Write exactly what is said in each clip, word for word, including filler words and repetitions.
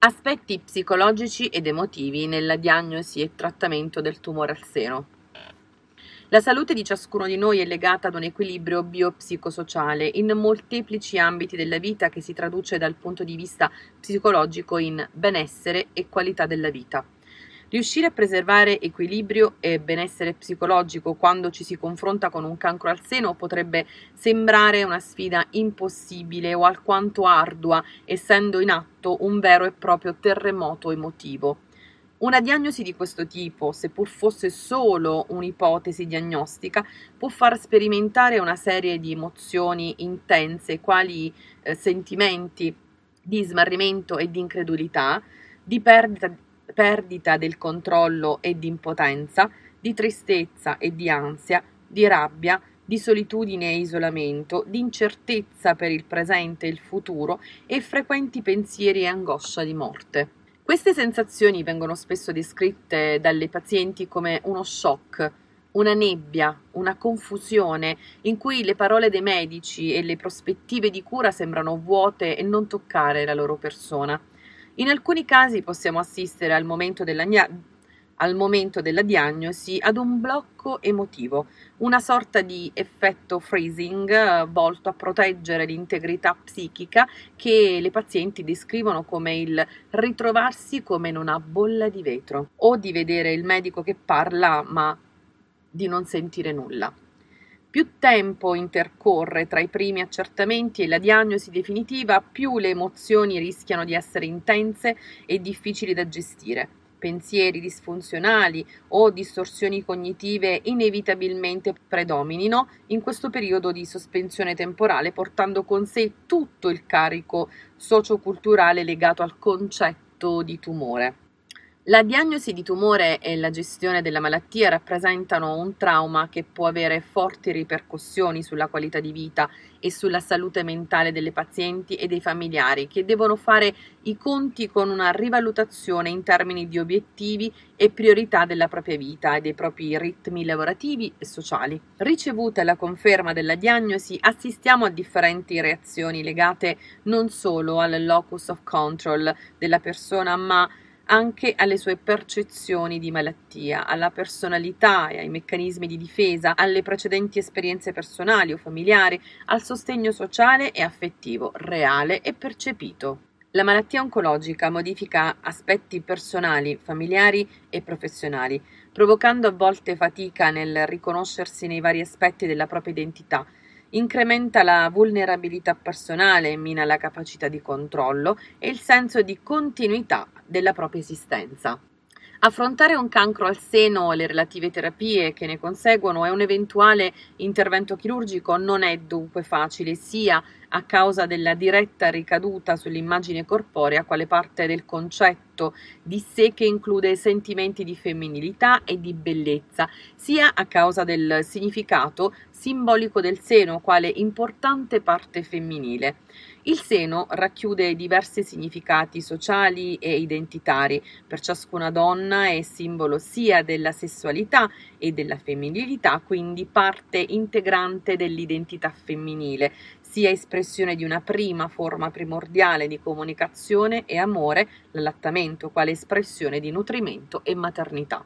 Aspetti psicologici ed emotivi nella diagnosi e trattamento del tumore al seno. La salute di ciascuno di noi è legata ad un equilibrio biopsicosociale in molteplici ambiti della vita che si traduce dal punto di vista psicologico in benessere e qualità della vita. Riuscire a preservare equilibrio e benessere psicologico quando ci si confronta con un cancro al seno potrebbe sembrare una sfida impossibile o alquanto ardua, essendo in atto un vero e proprio terremoto emotivo. Una diagnosi di questo tipo, seppur fosse solo un'ipotesi diagnostica, può far sperimentare una serie di emozioni intense, quali eh, sentimenti di smarrimento e di incredulità, di perdita perdita del controllo e di impotenza, di tristezza e di ansia, di rabbia, di solitudine e isolamento, di incertezza per il presente e il futuro e frequenti pensieri e angoscia di morte. Queste sensazioni vengono spesso descritte dalle pazienti come uno shock, una nebbia, una confusione in cui le parole dei medici e le prospettive di cura sembrano vuote e non toccare la loro persona. In alcuni casi possiamo assistere al momento della, al momento della diagnosi ad un blocco emotivo, una sorta di effetto freezing eh, volto a proteggere l'integrità psichica che le pazienti descrivono come il ritrovarsi come in una bolla di vetro o di vedere il medico che parla ma di non sentire nulla. Più tempo intercorre tra i primi accertamenti e la diagnosi definitiva, più le emozioni rischiano di essere intense e difficili da gestire. Pensieri disfunzionali o distorsioni cognitive inevitabilmente predominino in questo periodo di sospensione temporale, portando con sé tutto il carico socioculturale legato al concetto di tumore. La diagnosi di tumore e la gestione della malattia rappresentano un trauma che può avere forti ripercussioni sulla qualità di vita e sulla salute mentale delle pazienti e dei familiari, che devono fare i conti con una rivalutazione in termini di obiettivi e priorità della propria vita e dei propri ritmi lavorativi e sociali. Ricevuta la conferma della diagnosi, assistiamo a differenti reazioni legate non solo al locus of control della persona, ma anche alle sue percezioni di malattia, alla personalità e ai meccanismi di difesa, alle precedenti esperienze personali o familiari, al sostegno sociale e affettivo, reale e percepito. La malattia oncologica modifica aspetti personali, familiari e professionali, provocando a volte fatica nel riconoscersi nei vari aspetti della propria identità. Incrementa la vulnerabilità personale, mina la capacità di controllo e il senso di continuità della propria esistenza. Affrontare un cancro al seno e le relative terapie che ne conseguono e un eventuale intervento chirurgico non è dunque facile, sia a causa della diretta ricaduta sull'immagine corporea quale parte del concetto di sé che include sentimenti di femminilità e di bellezza, sia a causa del significato simbolico del seno quale importante parte femminile. Il seno racchiude diversi significati sociali e identitari. Per ciascuna donna è simbolo sia della sessualità e della femminilità, quindi parte integrante dell'identità femminile, sia espressione di una prima forma primordiale di comunicazione e amore, l'allattamento quale espressione di nutrimento e maternità.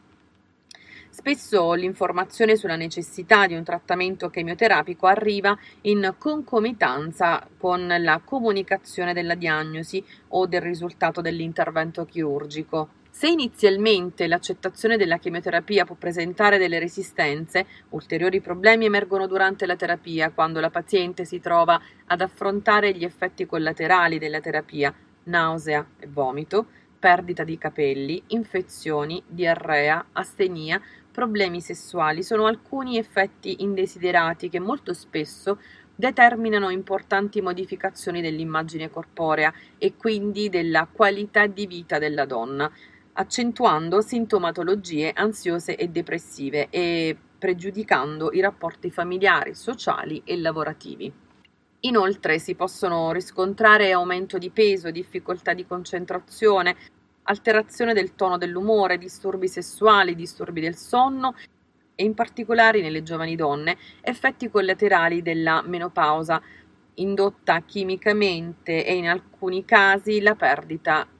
Spesso l'informazione sulla necessità di un trattamento chemioterapico arriva in concomitanza con la comunicazione della diagnosi o del risultato dell'intervento chirurgico. Se inizialmente l'accettazione della chemioterapia può presentare delle resistenze, ulteriori problemi emergono durante la terapia, quando la paziente si trova ad affrontare gli effetti collaterali della terapia, nausea e vomito, perdita di capelli, infezioni, diarrea, astenia, problemi sessuali. Sono alcuni effetti indesiderati che molto spesso determinano importanti modificazioni dell'immagine corporea e quindi della qualità di vita della donna, accentuando sintomatologie ansiose e depressive e pregiudicando i rapporti familiari, sociali e lavorativi. Inoltre si possono riscontrare aumento di peso, difficoltà di concentrazione, alterazione del tono dell'umore, disturbi sessuali, disturbi del sonno e in particolare nelle giovani donne effetti collaterali della menopausa indotta chimicamente e in alcuni casi la perdita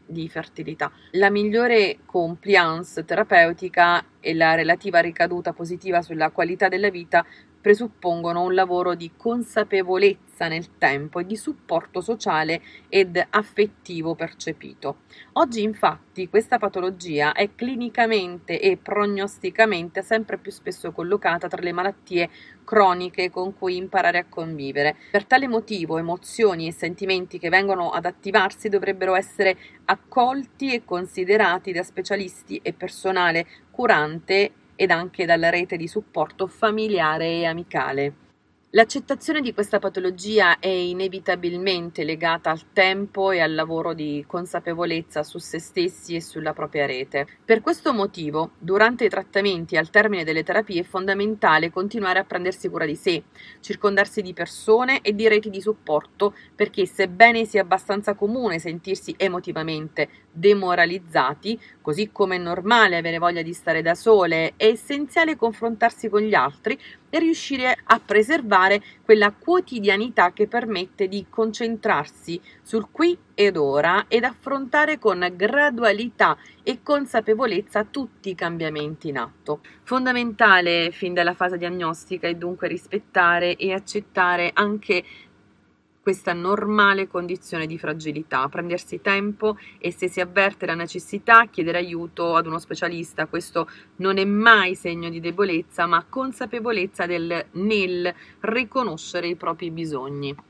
di fertilità. La migliore compliance terapeutica e la relativa ricaduta positiva sulla qualità della vita presuppongono un lavoro di consapevolezza nel tempo e di supporto sociale ed affettivo percepito. Oggi infatti questa patologia è clinicamente e prognosticamente sempre più spesso collocata tra le malattie croniche con cui imparare a convivere. Per tale motivo emozioni e sentimenti che vengono ad attivarsi dovrebbero essere accolti e considerati da specialisti e personale curante ed anche dalla rete di supporto familiare e amicale. L'accettazione di questa patologia è inevitabilmente legata al tempo e al lavoro di consapevolezza su se stessi e sulla propria rete. Per questo motivo, durante i trattamenti e al termine delle terapie è fondamentale continuare a prendersi cura di sé, circondarsi di persone e di reti di supporto, perché sebbene sia abbastanza comune sentirsi emotivamente demoralizzati, così come è normale avere voglia di stare da sole, è essenziale confrontarsi con gli altri e riuscire a preservare quella quotidianità che permette di concentrarsi sul qui ed ora ed affrontare con gradualità e consapevolezza tutti i cambiamenti in atto. Fondamentale fin dalla fase diagnostica è dunque rispettare e accettare anche questa normale condizione di fragilità, prendersi tempo e se si avverte la necessità chiedere aiuto ad uno specialista. Questo non è mai segno di debolezza, ma consapevolezza del, nel riconoscere i propri bisogni.